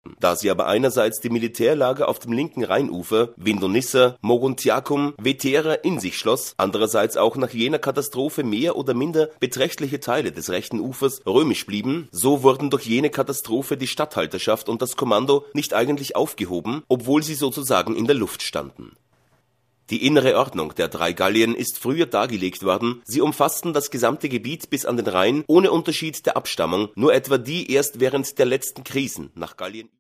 konnten. Da sie aber einerseits die Militärlager auf dem linken Rheinufer, Vindonissa, Mogontiacum, Vetera in sich schloss, andererseits auch nach jener Katastrophe mehr oder minder beträchtliche Teile des rechten Ufers römisch blieben, so wurden durch jene Katastrophe die Statthalterschaft und das Kommando nicht eigentlich aufgehoben, obwohl sie sozusagen in der Luft standen. Die innere Ordnung der 3 Gallien ist früher dargelegt worden, sie umfassten das gesamte Gebiet bis an den Rhein, ohne Unterschied der Abstammung, nur etwa die erst während der letzten Krisen nach Gallien